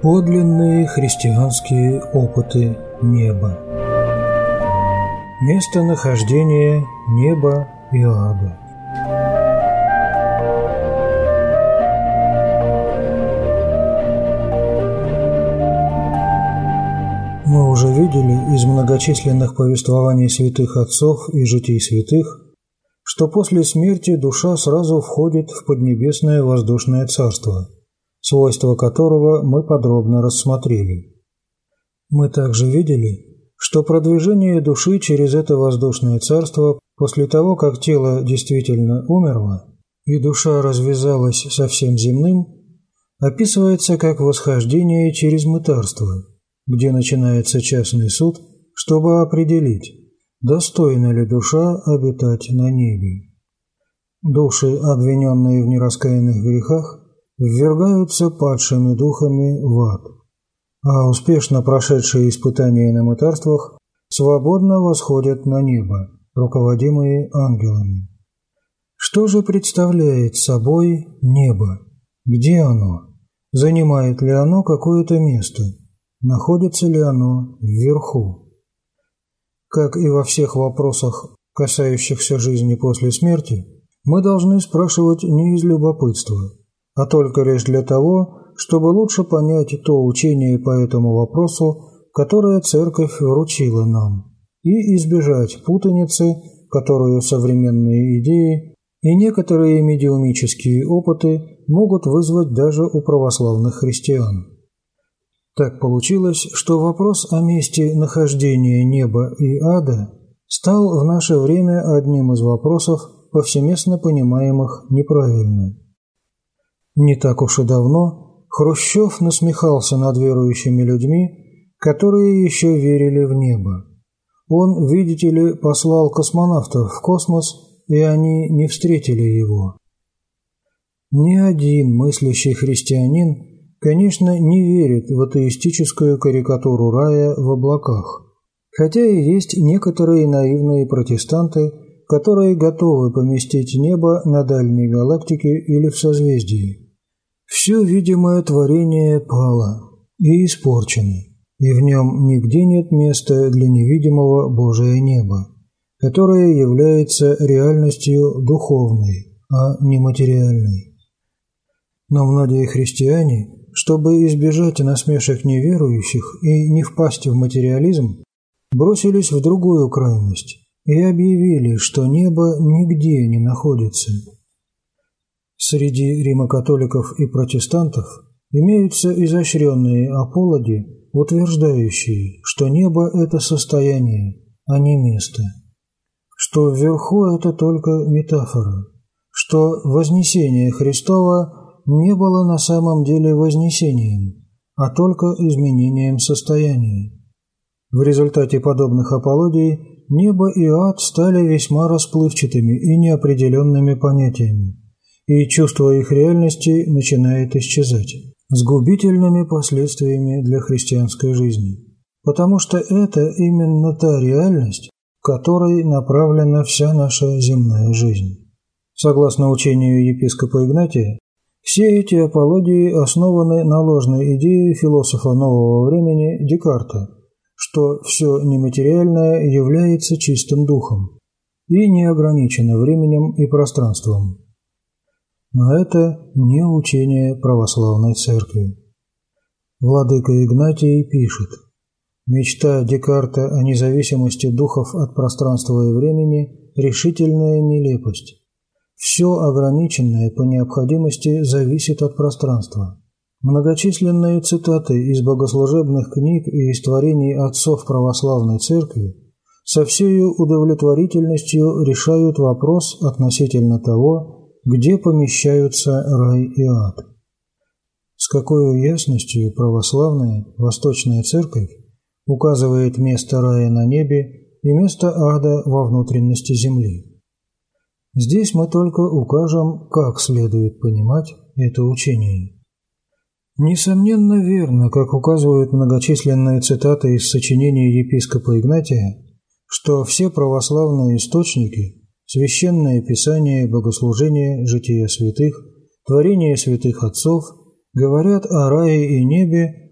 Подлинные христианские опыты неба. Местонахождение неба и ада. Мы уже видели из многочисленных повествований святых отцов и житий святых, что после смерти душа сразу входит в поднебесное воздушное царство, свойства которого мы подробно рассмотрели. Мы также видели, что продвижение души через это воздушное царство после того, как тело действительно умерло и душа развязалась со всем земным, описывается как восхождение через мытарство, где начинается частный суд, чтобы определить, достойна ли душа обитать на небе. Души, обвиненные в нераскаянных грехах, ввергаются падшими духами в ад, а успешно прошедшие испытания на мытарствах свободно восходят на небо, руководимые ангелами. Что же представляет собой небо? Где оно? Занимает ли оно какое-то место? Находится ли оно вверху? Как и во всех вопросах, касающихся жизни после смерти, мы должны спрашивать не из любопытства, а только лишь для того, чтобы лучше понять то учение по этому вопросу, которое Церковь вручила нам, и избежать путаницы, которую современные идеи и некоторые медиумические опыты могут вызвать даже у православных христиан. Так получилось, что вопрос о месте нахождения неба и ада стал в наше время одним из вопросов, повсеместно понимаемых неправильно. Не так уж и давно Хрущев насмехался над верующими людьми, которые еще верили в небо. Он, видите ли, послал космонавтов в космос, и они не встретили его. Ни один мыслящий христианин, конечно, не верит в атеистическую карикатуру рая в облаках, хотя и есть некоторые наивные протестанты, которые готовы поместить небо на дальней галактике или в созвездии. Все видимое творение пало и испорчено, и в нем нигде нет места для невидимого Божия неба, которое является реальностью духовной, а не материальной. Но многие христиане, чтобы избежать насмешек неверующих и не впасть в материализм, бросились в другую крайность и объявили, что небо нигде не находится. Среди римокатоликов и протестантов имеются изощренные апологи, утверждающие, что небо – это состояние, а не место, что вверху – это только метафора, что вознесение Христова не было на самом деле вознесением, а только изменением состояния. В результате подобных апологий небо и ад стали весьма расплывчатыми и неопределенными понятиями, и чувство их реальности начинает исчезать, с губительными последствиями для христианской жизни, потому что это именно та реальность, к которой направлена вся наша земная жизнь. Согласно учению епископа Игнатия, все эти апологии основаны на ложной идее философа нового времени Декарта, что все нематериальное является чистым духом и не ограничено временем и пространством. Но это не учение православной церкви. Владыка Игнатий пишет: «Мечта Декарта о независимости духов от пространства и времени – решительная нелепость. Все ограниченное по необходимости зависит от пространства». Многочисленные цитаты из богослужебных книг и из творений отцов православной церкви со всею удовлетворительностью решают вопрос относительно того, где помещаются рай и ад. С какой ясностью православная Восточная Церковь указывает место рая на небе и место ада во внутренности земли. Здесь мы только укажем, как следует понимать это учение. Несомненно верно, как указывают многочисленные цитаты из сочинений епископа Игнатия, что все православные источники – Священное Писание, Богослужение, Жития святых, Творение святых отцов говорят о рае и небе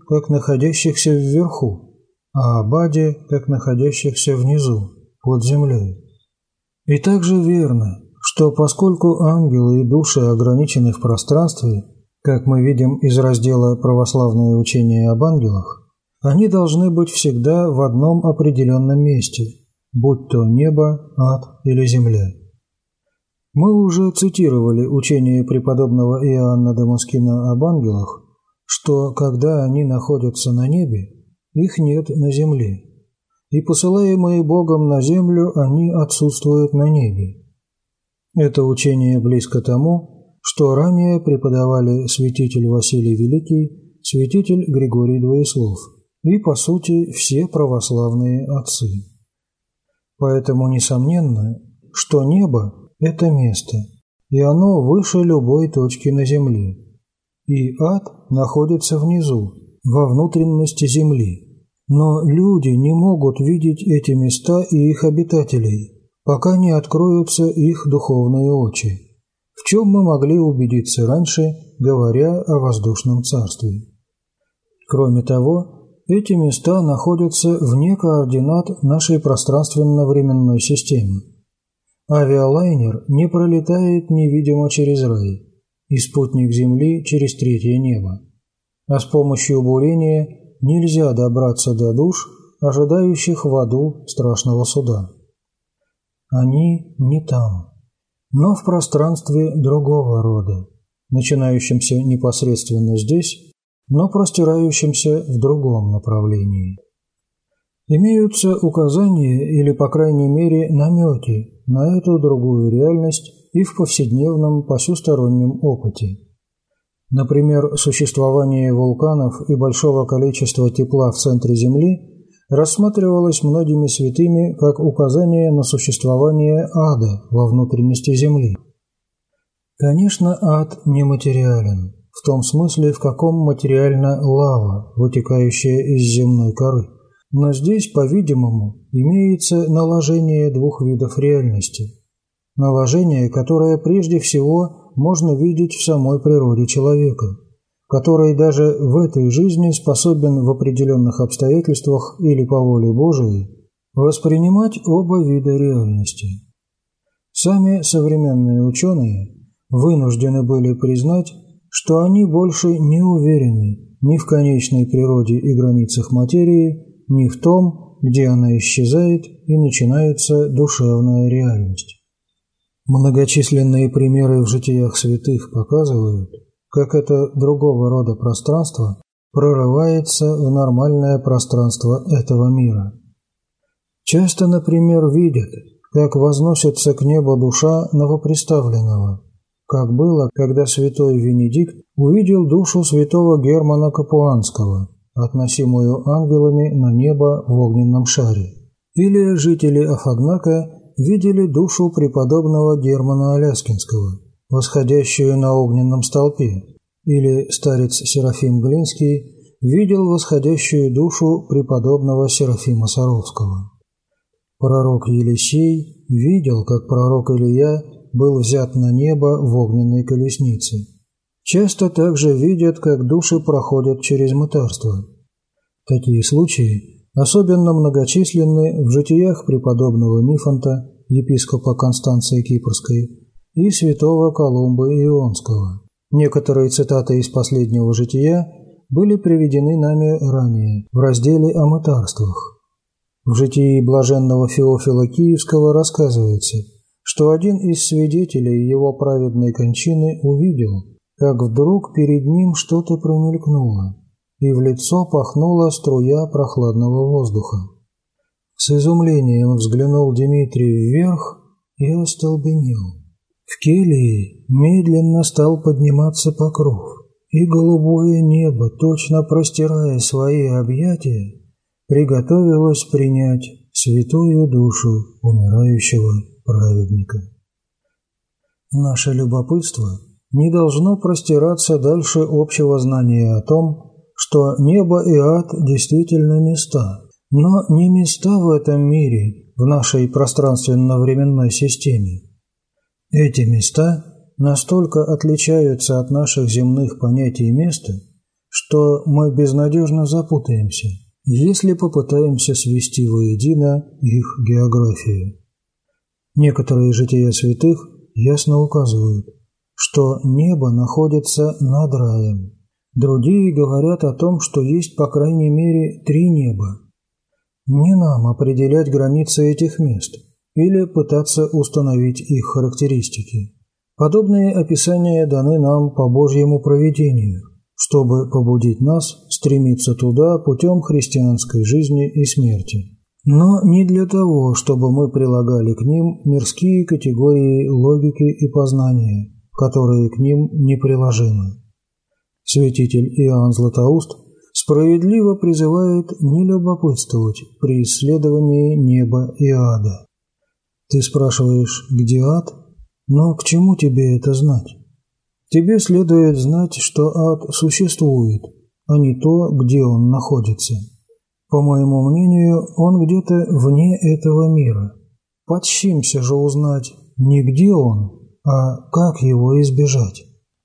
как находящихся вверху, а об аде, как находящихся внизу, под землей. И также верно, что поскольку ангелы и души ограничены в пространстве, как мы видим из раздела «Православные учения об ангелах», они должны быть всегда в одном определенном месте, будь то небо, ад или земля. Мы уже цитировали учение преподобного Иоанна Дамаскина об ангелах, что когда они находятся на небе, их нет на земле, и посылаемые Богом на землю они отсутствуют на небе. Это учение близко тому, что ранее преподавали святитель Василий Великий, святитель Григорий Двоеслов и, по сути, все православные отцы. Поэтому несомненно, что небо – это место, и оно выше любой точки на земле, и ад находится внизу, во внутренности земли. Но люди не могут видеть эти места и их обитателей, пока не откроются их духовные очи, в чем мы могли убедиться раньше, говоря о воздушном царстве. Кроме того, эти места находятся вне координат нашей пространственно-временной системы. Авиалайнер не пролетает невидимо через рай, и спутник Земли через третье небо. А с помощью бурения нельзя добраться до душ, ожидающих в аду страшного суда. Они не там, но в пространстве другого рода, начинающемся непосредственно здесь, но простирающемся в другом направлении. Имеются указания или, по крайней мере, намеки на эту другую реальность и в повседневном посюстороннем опыте. Например, существование вулканов и большого количества тепла в центре Земли рассматривалось многими святыми как указание на существование ада во внутренности Земли. Конечно, ад нематериален, в том смысле, в каком материальна лава, вытекающая из земной коры. Но здесь, по-видимому, имеется наложение двух видов реальности. Наложение, которое прежде всего можно видеть в самой природе человека, который даже в этой жизни способен в определенных обстоятельствах или по воле Божией воспринимать оба вида реальности. Сами современные ученые вынуждены были признать, что они больше не уверены ни в конечной природе и границах материи, ни в том, где она исчезает и начинается душевная реальность. Многочисленные примеры в житиях святых показывают, как это другого рода пространство прорывается в нормальное пространство этого мира. Часто, например, видят, как возносится к небу душа новоприставленного, как было, когда святой Венедикт увидел душу святого Германа Капуанского, относимую ангелами на небо в огненном шаре. Или жители Афагнака видели душу преподобного Германа Аляскинского, восходящую на огненном столпе, или старец Серафим Глинский видел восходящую душу преподобного Серафима Саровского. Пророк Елисей видел, как пророк Илия был взят на небо в огненной колеснице. Часто также видят, как души проходят через мытарство. Такие случаи особенно многочисленны в житиях преподобного Нифонта, епископа Констанции Кипрской, и святого Колумба Ионского. Некоторые цитаты из последнего жития были приведены нами ранее в разделе о мытарствах. В житии блаженного Феофила Киевского рассказывается, что один из свидетелей его праведной кончины увидел, как вдруг перед ним что-то промелькнуло, и в лицо пахнула струя прохладного воздуха. С изумлением взглянул Дмитрий вверх и остолбенел. В келье медленно стал подниматься покров, и голубое небо, точно простирая свои объятия, приготовилось принять святую душу умирающего праведника. Наше любопытство не должно простираться дальше общего знания о том, что небо и ад действительно места, но не места в этом мире, в нашей пространственно-временной системе. Эти места настолько отличаются от наших земных понятий места, что что мы безнадежно запутаемся, если попытаемся свести воедино их географию. Некоторые жития святых ясно указывают, что небо находится над раем. Другие говорят о том, что есть по крайней мере 3 неба. Не нам определять границы этих мест или пытаться установить их характеристики. Подобные описания даны нам по Божьему провидению, чтобы побудить нас стремиться туда путем христианской жизни и смерти. Но не для того, чтобы мы прилагали к ним мирские категории логики и познания, которые к ним неприложимы. Святитель Иоанн Златоуст справедливо призывает не любопытствовать при исследовании неба и ада. Ты спрашиваешь, где ад? Но к чему тебе это знать? Тебе следует знать, что ад существует, а не то, где он находится. По моему мнению, он где-то вне этого мира. Подщимся же узнать не где он, а как его избежать.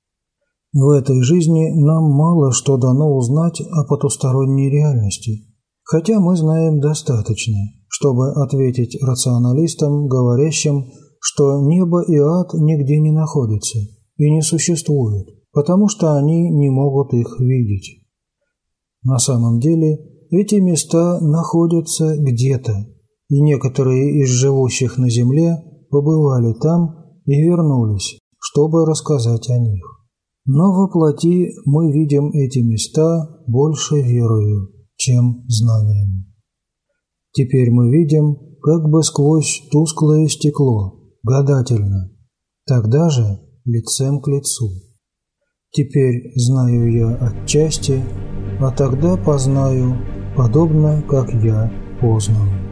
В этой жизни нам мало что дано узнать о потусторонней реальности, хотя мы знаем достаточно, чтобы ответить рационалистам, говорящим, что небо и ад нигде не находятся и не существуют, потому что они не могут их видеть. На самом деле эти места находятся где-то, и некоторые из живущих на земле побывали там и вернулись, чтобы рассказать о них. Но во плоти мы видим эти места больше верою, чем знанием. Теперь мы видим как бы сквозь тусклое стекло, гадательно, тогда же лицем к лицу. Теперь знаю я отчасти, а тогда познаю, подобно как я познан.